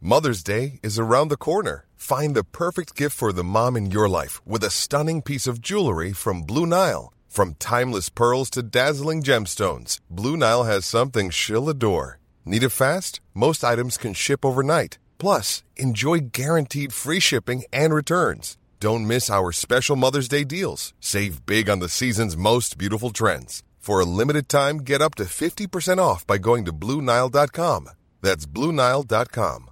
Mother's Day is around the corner. Find the perfect gift for the mom in your life with a stunning piece of jewelry from Blue Nile. From timeless pearls to dazzling gemstones, Blue Nile has something she'll adore. Need it fast? Most items can ship overnight. Plus, enjoy guaranteed free shipping and returns. Don't miss our special Mother's Day deals. Save big on the season's most beautiful trends. For a limited time, get up to 50% off by going to BlueNile.com. That's BlueNile.com.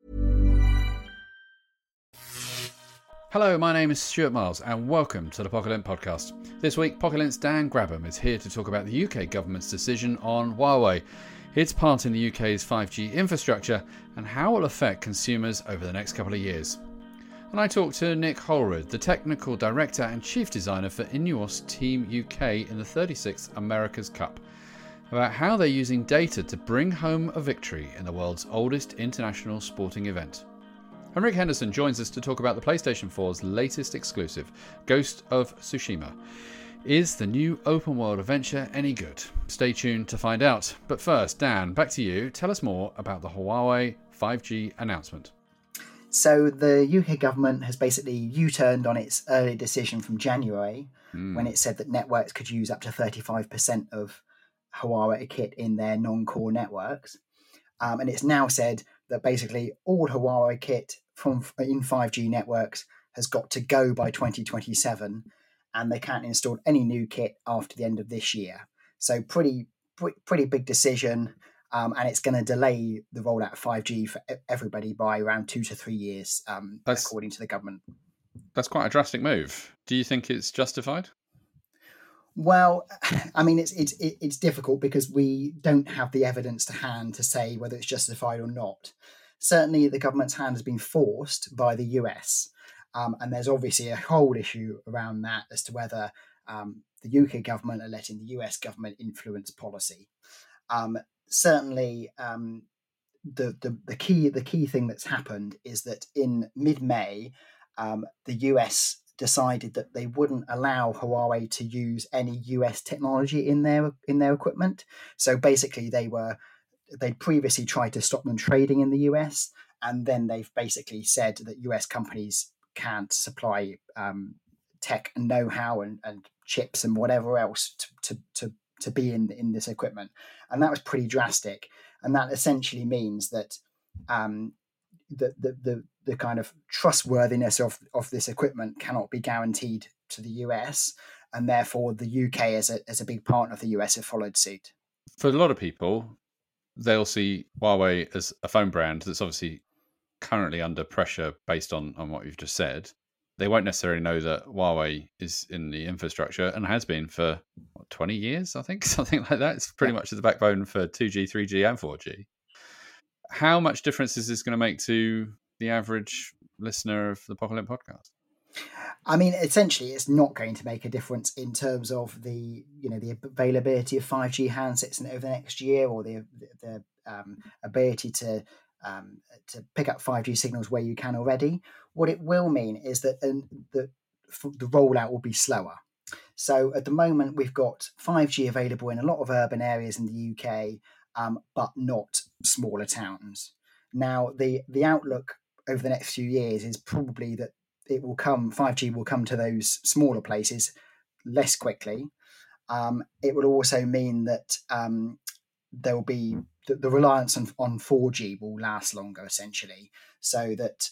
Hello, my name is Stuart Miles and welcome to the Pocket Podcast. This week, Pocket Dan Grabham is here to talk about the UK government's decision on Huawei, its part in the UK's 5G infrastructure and how it will affect consumers over the next couple of years. And I talked to Nick Holroyd, the Technical Director and Chief Designer for Ineos Team UK in the 36th America's Cup, about how they're using data to bring home a victory in the world's oldest international sporting event. And Rick Henderson joins us to talk about the PlayStation 4's latest exclusive, Ghost of Tsushima. Is the new open world adventure any good? Stay tuned to find out. But first, Dan, back to you. Tell us more about the Huawei 5G announcement. So the UK government has basically U-turned on its early decision from January when it said that networks could use up to 35% of Huawei kit in their non-core networks. And it's now said that basically all Huawei kit in 5G networks has got to go by 2027, and they can't install any new kit after the end of this year. So pretty big decision, and it's going to delay the rollout of 5G for everybody by around 2 to 3 years, according to the government. That's quite a drastic move. Do you think it's justified? Well, I mean, it's difficult because we don't have the evidence to hand to say whether it's justified or not. Certainly, the government's hand has been forced by the US, and there's obviously a whole issue around that as to whether the UK government are letting the US government influence policy. Certainly, the key thing that's happened is that in mid-May, the US decided that they wouldn't allow Huawei to use any US technology in their equipment. So basically, they'd previously tried to stop them trading in the US, and then they've basically said that US companies can't supply tech and know-how and chips and whatever else to be in this equipment. And that was pretty drastic. And that essentially means that the kind of trustworthiness of this equipment cannot be guaranteed to the US, and therefore the UK as a big partner of the US have followed suit. For a lot of people, they'll see Huawei as a phone brand that's obviously currently under pressure based on what you've just said. They won't necessarily know that Huawei is in the infrastructure and has been for 20 years, I think, something like that. It's pretty much the backbone for 2G, 3G and 4G. How much difference is this going to make to the average listener of the Pocket Podcast? I mean, essentially, it's not going to make a difference in terms of the availability of 5G handsets over the next year, or the ability to pick up 5G signals where you can already. What it will mean is that the rollout will be slower. So at the moment, we've got 5G available in a lot of urban areas in the UK, but not smaller towns. Now, the outlook over the next few years is probably that 5G will come to those smaller places less quickly. It will also mean that there will be the reliance on 4G will last longer, essentially, so that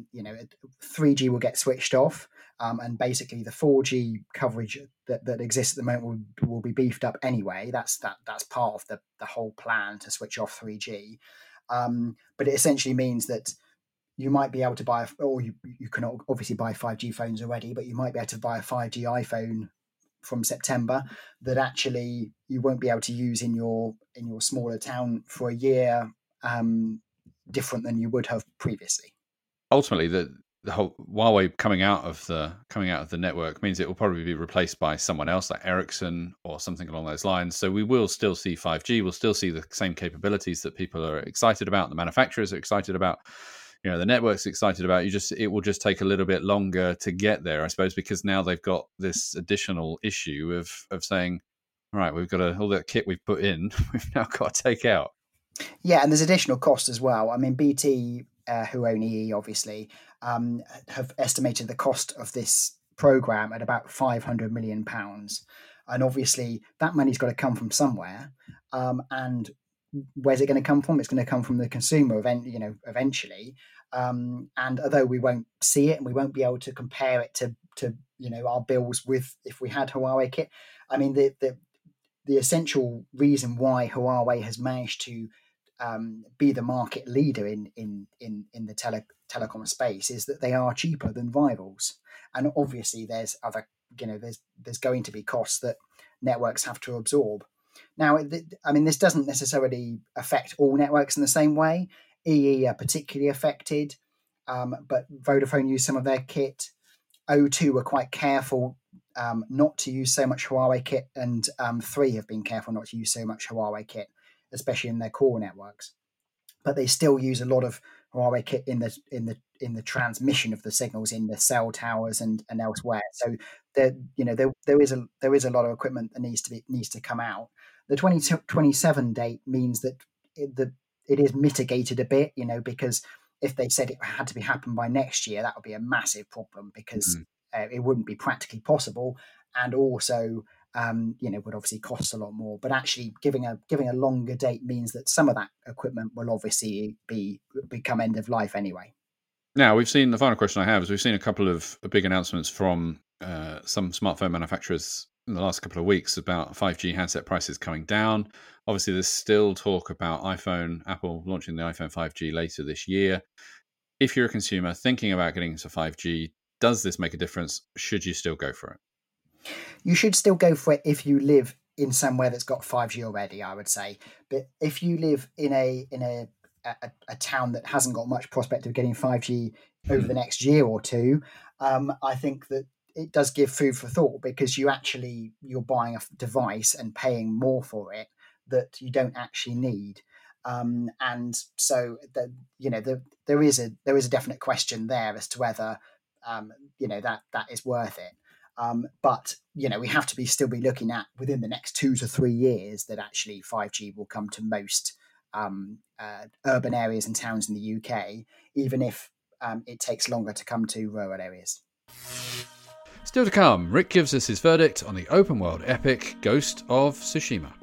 3G will get switched off, and basically the 4G coverage that exists at the moment will be beefed up anyway. That's part of the whole plan to switch off 3G. But it essentially means that you might be able to buy, or you can obviously buy 5G phones already, but you might be able to buy a 5G iPhone from September that actually you won't be able to use in your smaller town for a year, different than you would have previously. Ultimately, the whole Huawei coming out of the network means it will probably be replaced by someone else like Ericsson or something along those lines. So we will still see 5G. We'll still see the same capabilities that people are excited about, the manufacturers are excited about, the network's excited about. It will just take a little bit longer to get there, I suppose, because now they've got this additional issue of saying, all right, we've got all that kit we've put in, we've now got to take out. Yeah, and there's additional cost as well. I mean, BT who own EE, obviously, have estimated the cost of this program at about £500 million. And obviously, that money's got to come from somewhere. And where's it going to come from? It's going to come from the consumer eventually. And although we won't see it and we won't be able to compare it to our bills with if we had Huawei kit. I mean, the essential reason why Huawei has managed to be the market leader in the telecom space is that they are cheaper than rivals. And obviously, there's other there's going to be costs that networks have to absorb. Now, this doesn't necessarily affect all networks in the same way. EE are particularly affected, but Vodafone used some of their kit. O2 were quite careful not to use so much Huawei kit, and Three have been careful not to use so much Huawei kit, especially in their core networks. But they still use a lot of Huawei kit in the transmission of the signals in the cell towers and elsewhere. So there is a lot of equipment that needs to come out. The 2027 date means that it is mitigated a bit, because if they said it had to be happened by next year, that would be a massive problem because it wouldn't be practically possible, and also would obviously cost a lot more. But actually, giving a longer date means that some of that equipment will obviously become end of life anyway. Now, we've seen, the final question I have is, we've seen a couple of big announcements from some smartphone manufacturers in the last couple of weeks about 5G handset prices coming down. Obviously, there's still talk about Apple launching the iPhone 5G later this year. If you're a consumer thinking about getting into 5G, does this make a difference? Should you still go for it? You should still go for it if you live in somewhere that's got 5G already, I would say. But if you live in a town that hasn't got much prospect of getting 5G over the next year or two, I think that it does give food for thought, because you're buying a device and paying more for it that you don't actually need. And so there is a definite question there as to whether that is worth it. But we have to still be looking at within the next 2 to 3 years that actually 5G will come to most urban areas and towns in the UK, even if it takes longer to come to rural areas. Still to come, Rick gives us his verdict on the open world epic Ghost of Tsushima.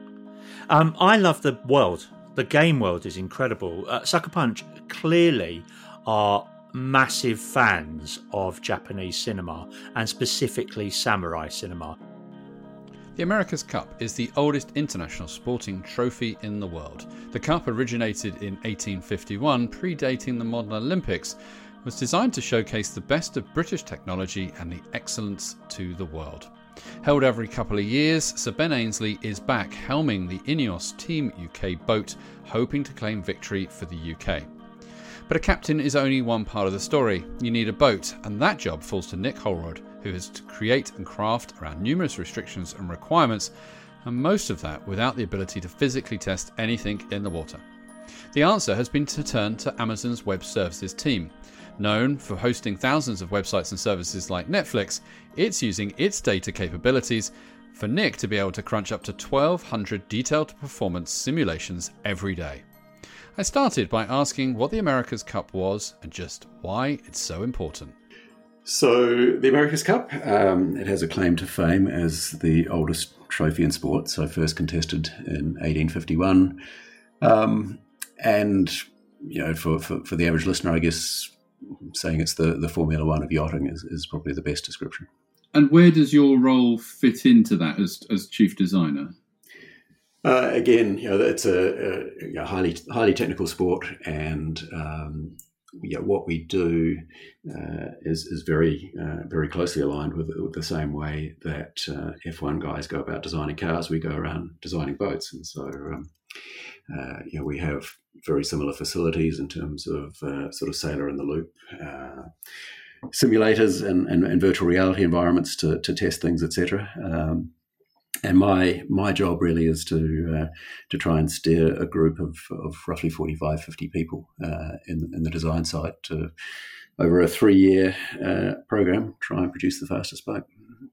I love the world. The game world is incredible. Sucker Punch clearly are massive fans of Japanese cinema, and specifically samurai cinema. The America's Cup is the oldest international sporting trophy in the world. The Cup originated in 1851, predating the modern Olympics, was designed to showcase the best of British technology and the excellence to the world. Held every couple of years, Sir Ben Ainslie is back helming the Ineos Team UK boat, hoping to claim victory for the UK. But a captain is only one part of the story. You need a boat, and that job falls to Nick Holroyd, who has to create and craft around numerous restrictions and requirements, and most of that without the ability to physically test anything in the water. The answer has been to turn to Amazon's Web Services team. Known for hosting thousands of websites and services like Netflix, it's using its data capabilities for Nick to be able to crunch up to 1,200 detailed performance simulations every day. I started by asking what the America's Cup was and just why it's so important. So the America's Cup, it has a claim to fame as the oldest trophy in sport. So first contested in 1851. And, for the average listener, I guess saying it's the Formula One of yachting is probably the best description. And where does your role fit into that as chief designer? Again, it's a highly technical sport, and what we do is very very closely aligned with the same way that F1 guys go about designing cars. We go around designing boats, and so we have very similar facilities in terms of sort of sailor in the loop simulators and virtual reality environments to test things, etc. And my job really is to try and steer a group of roughly 45, 50 people in the design site to, over a 3-year program, try and produce the fastest boat.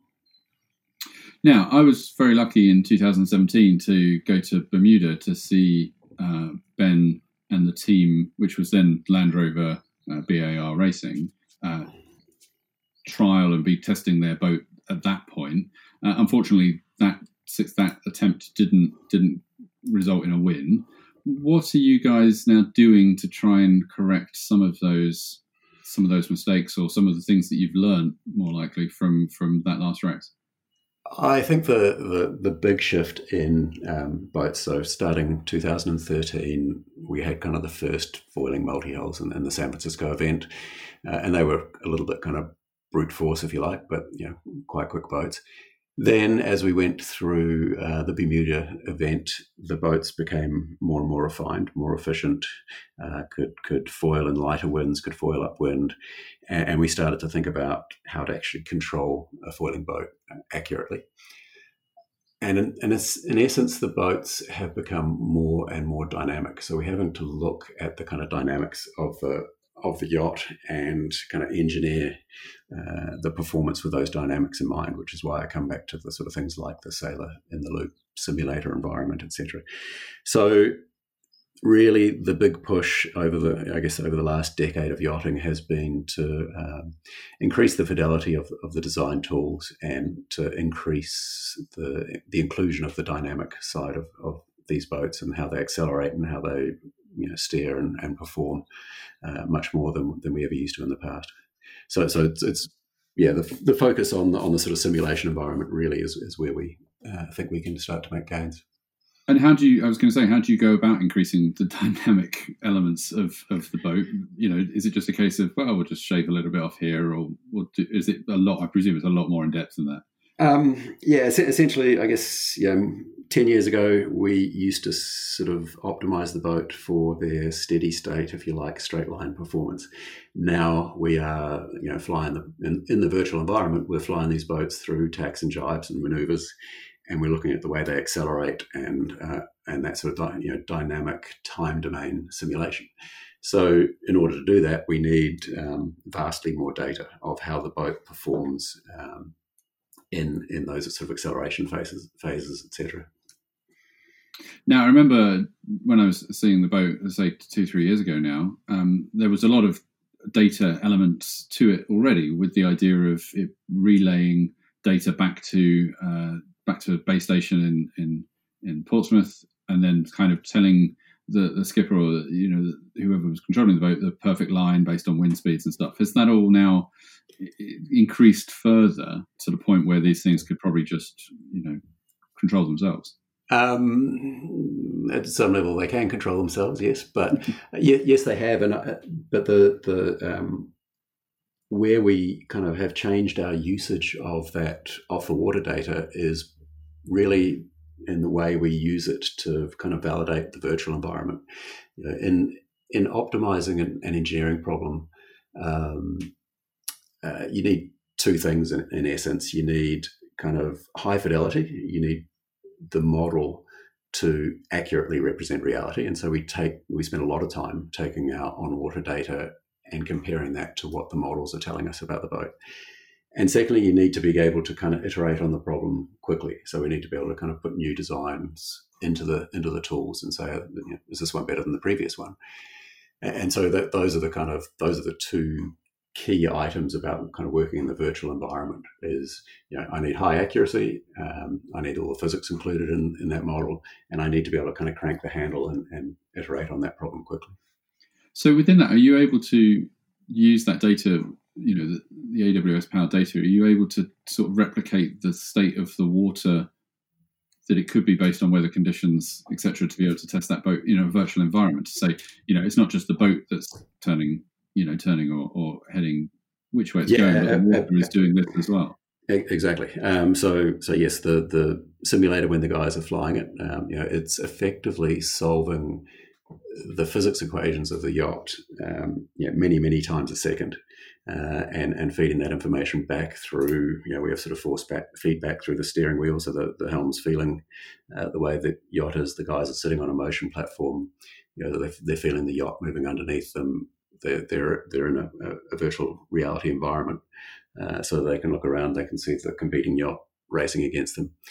Now, I was very lucky in 2017 to go to Bermuda to see Ben and the team, which was then Land Rover BAR Racing, trial and be testing their boat at that point. Unfortunately, that attempt didn't result in a win. What are you guys now doing to try and correct some of those mistakes, or some of the things that you've learned, more likely, from that last race? I think the big shift in boats, so starting 2013, we had kind of the first foiling multi-hulls in the San Francisco event, and they were a little bit kind of brute force, if you like, but quite quick boats. Then, as we went through the Bermuda event, the boats became more and more refined, more efficient, could foil in lighter winds, could foil upwind, and we started to think about how to actually control a foiling boat accurately. And in essence, the boats have become more and more dynamic. So we're having to look at the kind of dynamics of the yacht and kind of engineer the performance with those dynamics in mind, which is why I come back to the sort of things like the Sailor in the Loop simulator environment, etc. So really the big push over the last decade of yachting has been to increase the fidelity of the design tools and to increase the inclusion of the dynamic side of these boats and how they accelerate and how they steer and perform much more than we ever used to in the past. So it's the focus on the sort of simulation environment really is where we think we can start to make gains. And how do you go about increasing the dynamic elements of the boat? Is it just a case of, well, we'll just shave a little bit off here, or is it a lot? I presume it's a lot more in depth than that. Essentially, I guess 10 years ago, we used to sort of optimize the boat for their steady state, if you like, straight line performance. Now we are, flying in the virtual environment. We're flying these boats through tacks and jibes and maneuvers, and we're looking at the way they accelerate and that sort of dynamic time domain simulation. So in order to do that, we need vastly more data of how the boat performs in those sort of acceleration phases, etc. Now, I remember when I was seeing the boat, say 2-3 years ago now, there was a lot of data elements to it already, with the idea of it relaying data back to a base station in Portsmouth, and then kind of telling the skipper or whoever was controlling the boat the perfect line based on wind speeds and stuff. Has that all now increased further to the point where these things could probably just control themselves? At some level, they can control themselves, yes, but yes, they have. But the where we kind of have changed our usage of that off the water data is really in the way we use it to kind of validate the virtual environment. In optimizing an engineering problem, you need two things in essence. You need kind of high fidelity. You need the model to accurately represent reality, and so we spend a lot of time taking our on-water data and comparing that to what the models are telling us about the boat. And secondly, you need to be able to kind of iterate on the problem quickly. So we need to be able to kind of put new designs into the tools and say, is this one better than the previous one? And so those are the two key items about kind of working in the virtual environment. Is I need high accuracy, I need all the physics included in that model, and I need to be able to kind of crank the handle and iterate on that problem quickly. So within that, are you able to use that data, the AWS powered data? Are you able to sort of replicate the state of the water that it could be based on weather conditions, etc., to be able to test that boat in a virtual environment to say, it's not just the boat that's turning or heading which way it's going, but the water is doing this as well. Exactly. So yes, the simulator, when the guys are flying it, it's effectively solving the physics equations of the yacht many times a second, and feeding that information back through, we have sort of force feedback through the steering wheel, so the helm's feeling the way the yacht is. The guys are sitting on a motion platform, they're feeling the yacht moving underneath them. They're in a virtual reality environment, so they can look around, they can see the competing yacht racing against them.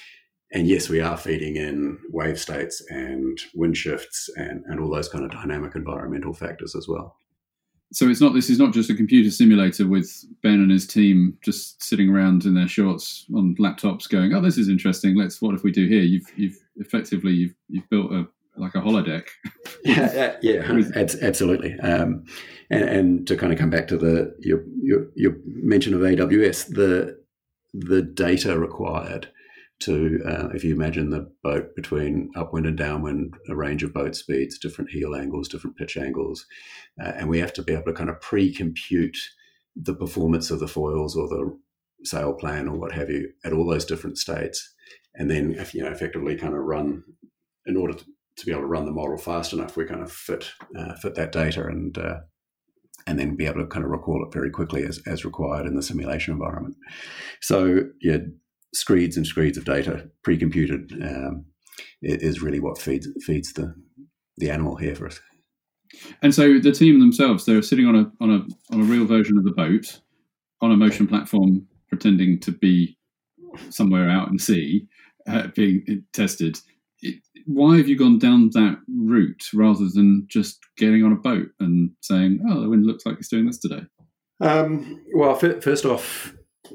yes, we are feeding in wave states and wind shifts and all those kind of dynamic environmental factors as well. So this is not just a computer simulator with Ben and his team just sitting around in their shorts on laptops going, "Oh, this is interesting. What if we do here?" You've effectively built a holodeck. Yeah, absolutely. And to kind of come back to your mention of AWS, the data required to, if you imagine the boat between upwind and downwind, a range of boat speeds, different heel angles, different pitch angles, and we have to be able to kind of pre-compute the performance of the foils or the sail plan or what have you at all those different states, and then effectively kind of run, in order to be able to run the model fast enough, we kind of fit that data and then be able to kind of recall it very quickly as required in the simulation environment. So yeah, screeds and screeds of data pre-computed is really what feeds the animal here for us. And so the team themselves, they're sitting on a real version of the boat on a motion platform, pretending to be somewhere out in sea, being tested. Why have you gone down that route rather than just getting on a boat and saying, "Oh, the wind looks like it's doing this today"? Well, first off,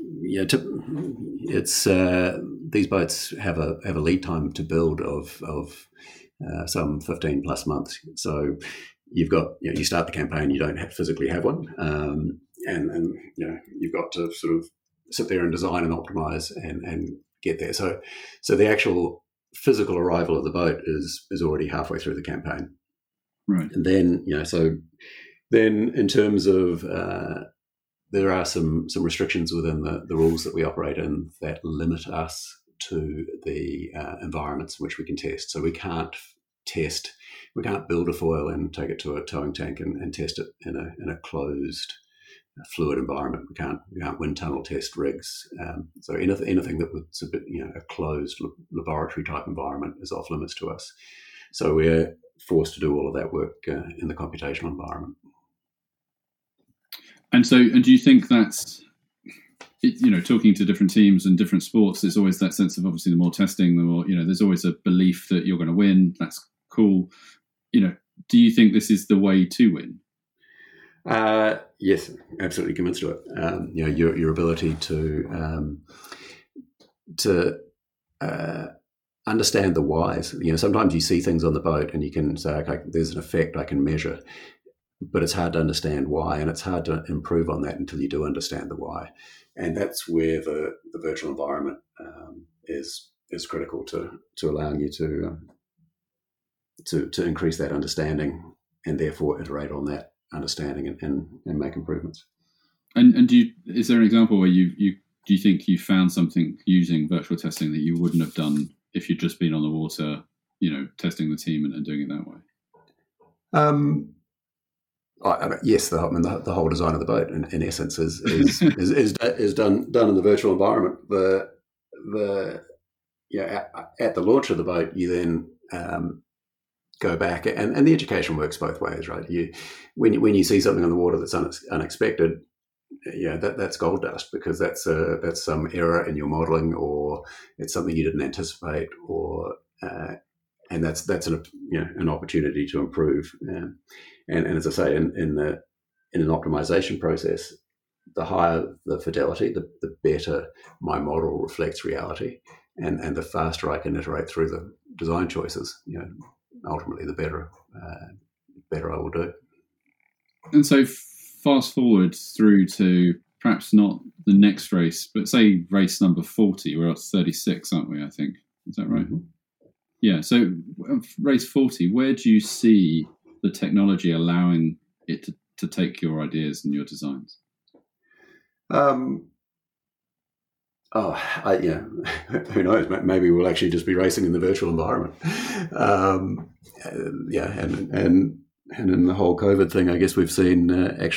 it's these boats have a lead time to build of some 15 plus months. So you've got you start the campaign, you don't physically have one, and you've got to sort of sit there and design and optimize and get there. So the actual physical arrival of the boat is already halfway through the campaign, right? And then then in terms of there are some restrictions within the rules that we operate in that limit us to the environments in which we can test. So we can't build a foil and take it to a towing tank and test it in a closed fluid environment. We can't wind tunnel test rigs. So anything that would submit a closed laboratory type environment is off limits to us. So we're forced to do all of that work in the computational environment. And do you think that's, talking to different teams and different sports, there's always that sense of, obviously, the more testing, the more, there's always a belief that you're going to win. That's cool. Do you think this is the way to win? Yes, absolutely convinced of it. Your ability to understand the whys. Sometimes you see things on the boat and you can say, okay, there's an effect I can measure, but it's hard to understand why, and it's hard to improve on that until you do understand the why. And that's where the virtual environment is critical to allowing you to increase that understanding and therefore iterate on that understanding and make improvements. And is there an example where do you think you found something using virtual testing that you wouldn't have done if you'd just been on the water, testing the team and doing it that way? Yes, the whole design of the boat, in essence, is done in the virtual environment. At the launch of the boat, you then go back, and the education works both ways, right? When you see something on the water that's unexpected, that's gold dust, because that's some error in your modelling, or it's something you didn't anticipate, or and that's an opportunity to improve. And as I say, in an optimization process, the higher the fidelity, the better my model reflects reality, and the faster I can iterate through the design choices. Ultimately, the better I will do. And so, fast forward through to perhaps not the next race, but say race number 40. We're at 36, aren't we? I think, is that right? Mm-hmm. Yeah. So, race 40. Where do you see the technology allowing it to take your ideas and your designs? Who knows? Maybe we'll actually just be racing in the virtual environment. And in the whole COVID thing, I guess we've seen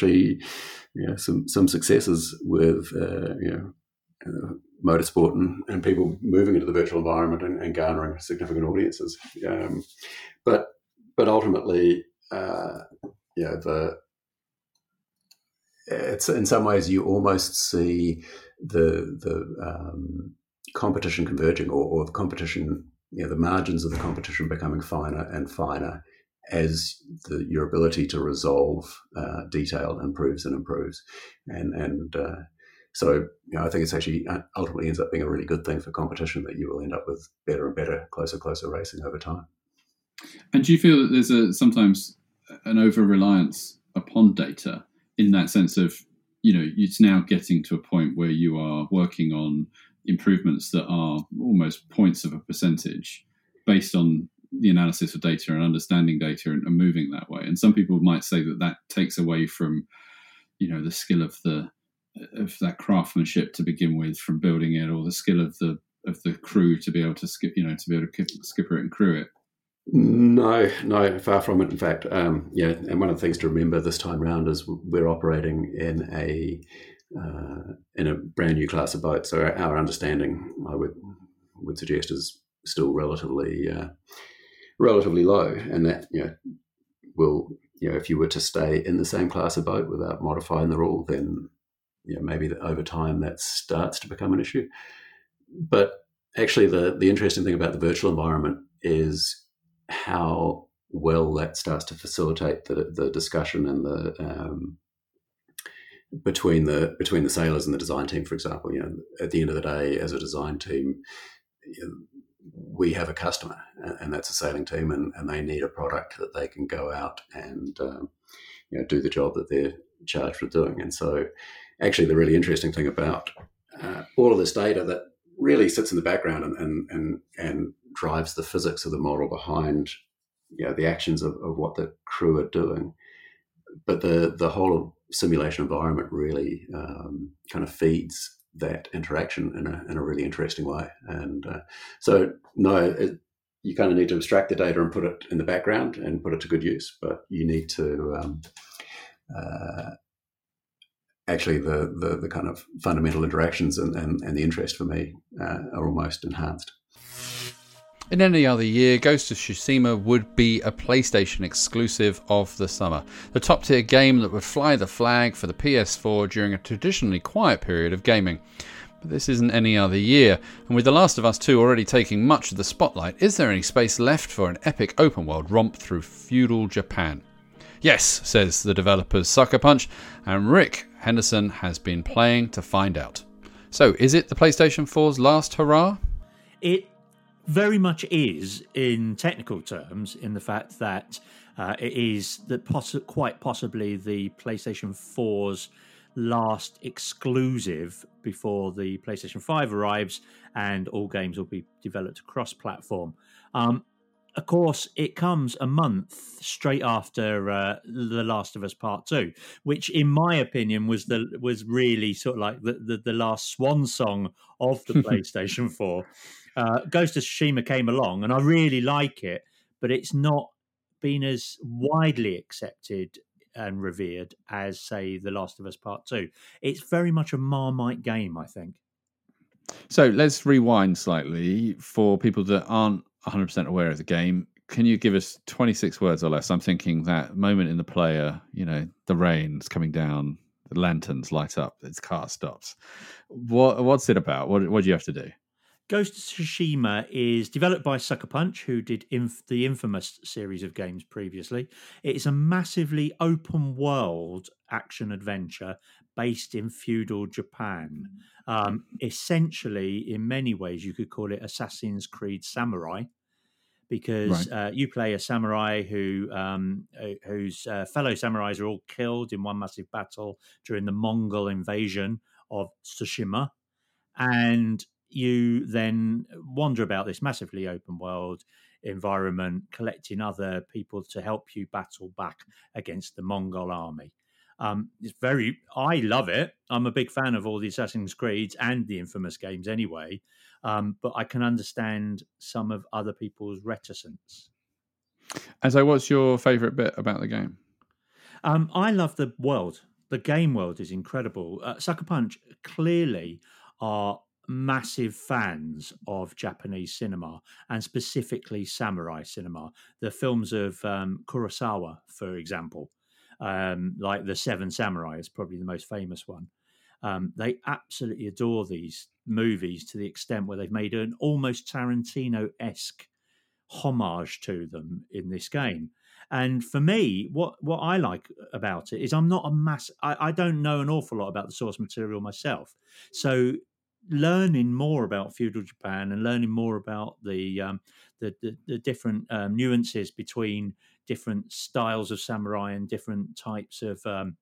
some successes with motorsport and people moving into the virtual environment and garnering significant audiences. But ultimately, it's in some ways you almost see the competition converging, or the competition, the margins of the competition becoming finer and finer as your ability to resolve detail improves and improves. So I think it's actually ultimately ends up being a really good thing for competition, that you will end up with better and better, closer racing over time. And do you feel that there's sometimes an over-reliance upon data, in that sense of, it's now getting to a point where you are working on improvements that are almost points of a percentage based on the analysis of data and understanding data and moving that way? And some people might say that takes away from, the skill of that craftsmanship to begin with, from building it, or the skill of the crew to be able to skipper it and crew it. No, far from it. In fact, and one of the things to remember this time round is we're operating in a brand new class of boat. So our understanding, I would suggest, is still relatively low, and that will, if you were to stay in the same class of boat without modifying the rule, then maybe over time that starts to become an issue. But actually, the interesting thing about the virtual environment is how well that starts to facilitate the discussion and the between the sailors and the design team. For example, at the end of the day, as a design team, we have a customer, and that's a sailing team, and they need a product that they can go out and do the job that they're charged with doing. And so, actually, the really interesting thing about all of this data that really sits in the background and drives the physics of the model behind the actions of what the crew are doing, but the whole simulation environment really kind of feeds that interaction in a really interesting way. And so you kind of need to abstract the data and put it in the background and put it to good use, but you need to actually the kind of fundamental interactions and the interest, for me, are almost enhanced. In any other year, Ghost of Tsushima would be a PlayStation exclusive of the summer, the top-tier game that would fly the flag for the PS4 during a traditionally quiet period of gaming. But this isn't any other year, and with The Last of Us 2 already taking much of the spotlight, is there any space left for an epic open-world romp through feudal Japan? Yes, says the developers Sucker Punch, and Rick Henderson has been playing to find out. So, is it the PlayStation 4's last hurrah? It very much is, in technical terms, in the fact that it is quite possibly the PlayStation 4's last exclusive before the PlayStation 5 arrives, and all games will be developed cross-platform. Of course, it comes a month straight after The Last of Us Part 2, which, in my opinion, was really sort of like the last swan song of the PlayStation 4. Ghost of Tsushima came along, and I really like it, but it's not been as widely accepted and revered as, say, The Last of Us Part 2. It's very much a Marmite game, I think. So let's rewind slightly for people that aren't 100% aware of the game. Can you give us 26 words or less? I'm thinking that moment in the player, the rain's coming down, the lanterns light up, its car stops. What's it about? What do you have to do? Ghost of Tsushima is developed by Sucker Punch, who did the infamous series of games previously. It's a massively open world action adventure based in feudal Japan. Essentially, in many ways, you could call it Assassin's Creed Samurai, because you play a samurai whose fellow samurais are all killed in one massive battle during the Mongol invasion of Tsushima, and you then wander about this massively open world environment, collecting other people to help you battle back against the Mongol army. I love it. I'm a big fan of all the Assassin's Creeds and the infamous games anyway, but I can understand some of other people's reticence. And so what's your favourite bit about the game? I love the world. The game world is incredible. Sucker Punch clearly are massive fans of Japanese cinema, and specifically samurai cinema. The films of Kurosawa, for example, like The Seven Samurai is probably the most famous one. They absolutely adore these movies to the extent where they've made an almost Tarantino-esque homage to them in this game. And for me, what I like about it is I'm not I don't know an awful lot about the source material myself. So learning more about feudal Japan and learning more about the different nuances between different styles of samurai and different types of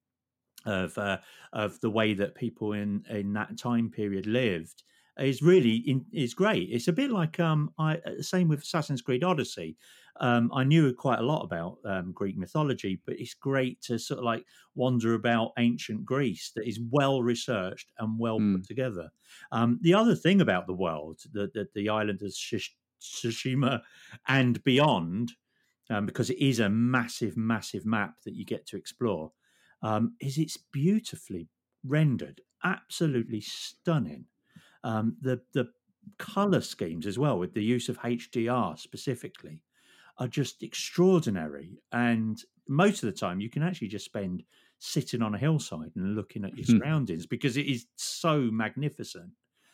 the way that people in that time period lived is great. It's a bit like same with Assassin's Creed Odyssey. I knew quite a lot about Greek mythology, but it's great to sort of like wander about ancient Greece that is well researched and well put together. The other thing about the world, the island of Tsushima and beyond, because it is a massive, massive map that you get to explore, is it's beautifully rendered, absolutely stunning. The color schemes as well, with the use of HDR specifically, are just extraordinary. And most of the time you can actually just spend sitting on a hillside and looking at your surroundings because it is so magnificent.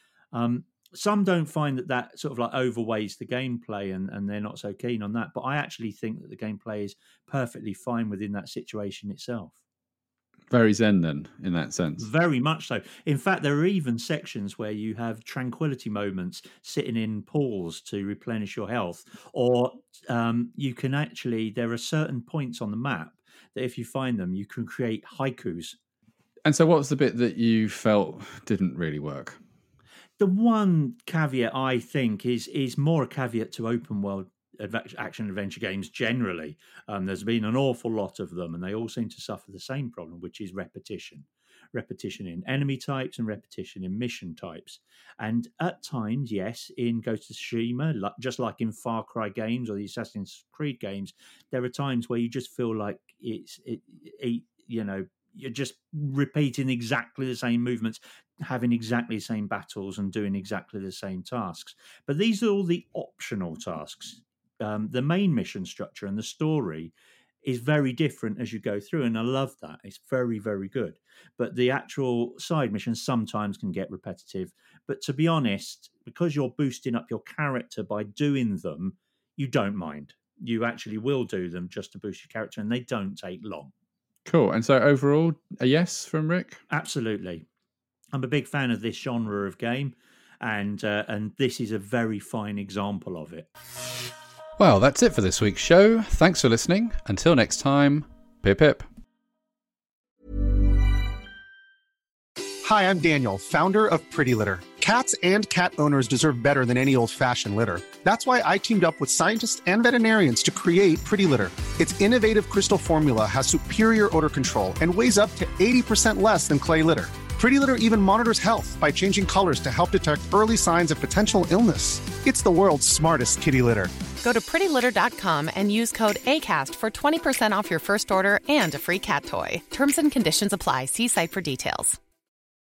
Some don't find that sort of like overweighs the gameplay and they're not so keen on that. But I actually think that the gameplay is perfectly fine within that situation itself. Very zen then, in that sense. Very much so. In fact, there are even sections where you have tranquility moments sitting in pools to replenish your health. Or you can actually, there are certain points on the map that if you find them, you can create haikus. And so what's the bit that you felt didn't really work? The one caveat, I think, is more a caveat to open world action adventure games generally. There's been an awful lot of them and they all seem to suffer the same problem, which is repetition in enemy types and repetition in mission types. And at times, yes, in Ghost of Tsushima, just like in Far Cry games or the Assassin's Creed games, there are times where you just feel like you're just repeating exactly the same movements, having exactly the same battles and doing exactly the same tasks. But these are all the optional tasks. The main mission structure and the story is very different as you go through, and I love that. It's very, very good. But the actual side missions sometimes can get repetitive. But to be honest, because you're boosting up your character by doing them, you don't mind. You actually will do them just to boost your character, and they don't take long. Cool. And so overall, a yes from Rick? Absolutely. I'm a big fan of this genre of game, and this is a very fine example of it. Well, that's it for this week's show. Thanks for listening. Until next time, pip pip. Hi, I'm Daniel, founder of Pretty Litter. Cats and cat owners deserve better than any old-fashioned litter. That's why I teamed up with scientists and veterinarians to create Pretty Litter. Its innovative crystal formula has superior odor control and weighs up to 80% less than clay litter. Pretty Litter even monitors health by changing colors to help detect early signs of potential illness. It's the world's smartest kitty litter. Go to prettylitter.com and use code ACAST for 20% off your first order and a free cat toy. Terms and conditions apply. See site for details.